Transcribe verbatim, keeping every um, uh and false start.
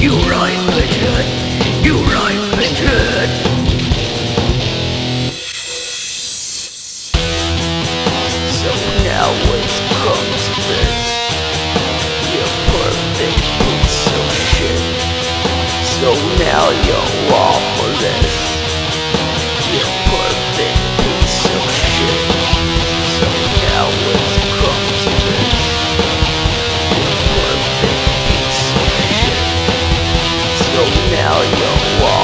You right, Richard. You right, Richard. So now it's come to this. You perfect piece of shit. So now you're all for this. You perfect piece of shit. So now it's come to this. You perfect piece of shit. So now you're all